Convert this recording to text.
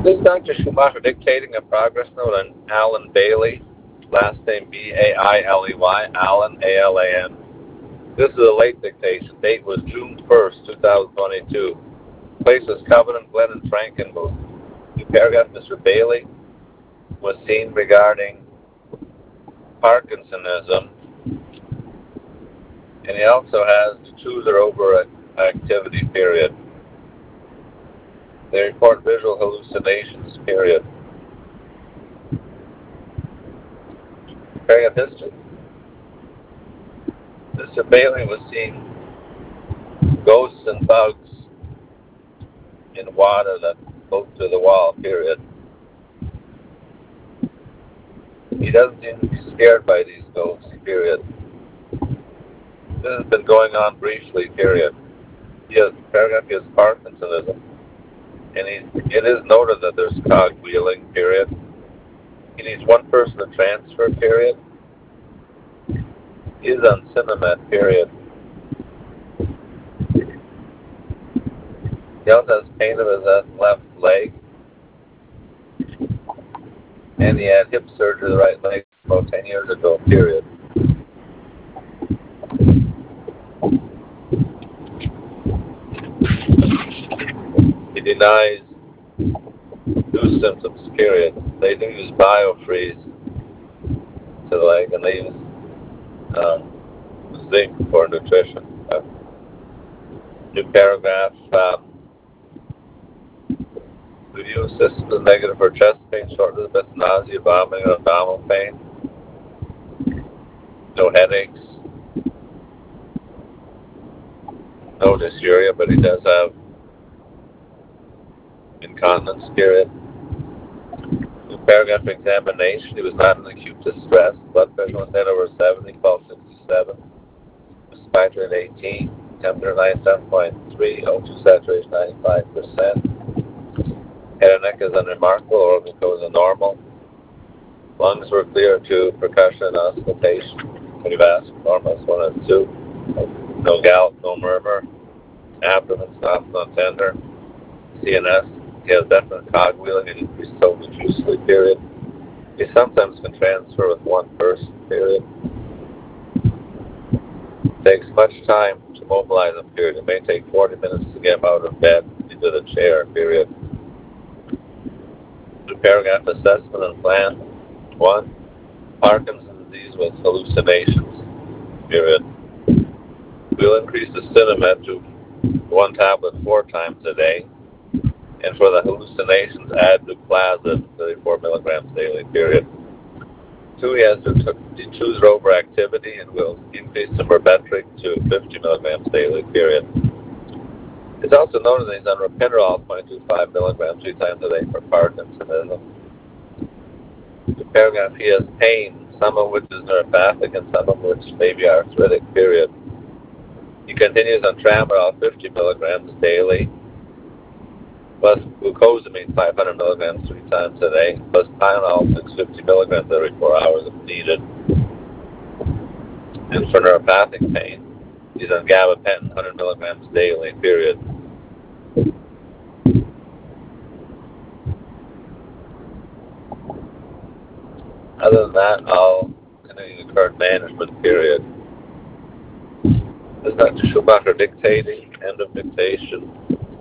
This is Dr. Schumacher dictating a progress note on Alan Bailey, last name Bailey, Alan, Alan. This is a late dictation. Date was June 1st, 2022. Place was Covenant, Glen, and Frankenmuth. New paragraph, Mr. Bailey was seen regarding Parkinsonism, and he also has the choose or over activity period. They report visual hallucinations period. Paragraph history. Mr. Bailey was seen ghosts and bugs in water that float through the wall period. He doesn't seem to be scared by these ghosts period. This has been going on briefly period. Paragraph is Parkinsonism, and it is noted that there's cogwheeling period. He needs one person to transfer period. He is on Cinemet period. He also has pain of his left leg, and he had hip surgery to the right leg about 10 years ago period. He denies new symptoms period. They do use biofreeze to the leg, and they use zinc for nutrition. New paragraph. Review system is negative for chest pain, shortness of breath, nausea, vomiting, or abdominal pain. No headaches. No dysuria, but he does have incontinence period. New paragraph examination. He was not in acute distress. Blood pressure was head over 70, pulse 67. Respiratory rate 18. Temperature 97.3. O2 saturation 95%. Head and neck is unremarkable. Organ goes are normal. Lungs were clear to percussion and auscultation. Cardiovascular normal 1 and 2. No gout, no murmur. Abdomen soft, not tender. CNS. He has definite cogwheeling and increased total juice sleep period. He sometimes can transfer with one person period. Takes much time to mobilize him period. It may take 40 minutes to get him out of bed into the chair period. New paragraph assessment and plan. 1. Parkinson's disease with hallucinations period. We'll increase the Cinemet to 1 tablet 4 times a day. And for the hallucinations, add Nuplazid, 34 milligrams daily period. 2, he has choose over activity, and will increase the Myrbetriq to 50 milligrams daily period. It's also noted that he's on Ropinirole, 0.25 milligrams 3 times a day for Parkinsonism. The paragraph, he has pain, some of which is neuropathic and some of which may be arthritic period. He continues on Tramadol, 50 milligrams daily, plus glucosamine, 500 milligrams 3 times a day, plus Tylenol, 650 milligrams every 4 hours if needed. And for neuropathic pain, he's on gabapentin, 100 milligrams daily, period. Other than that, I'll continue the current management period. This is Dr. Schumacher dictating, end of dictation.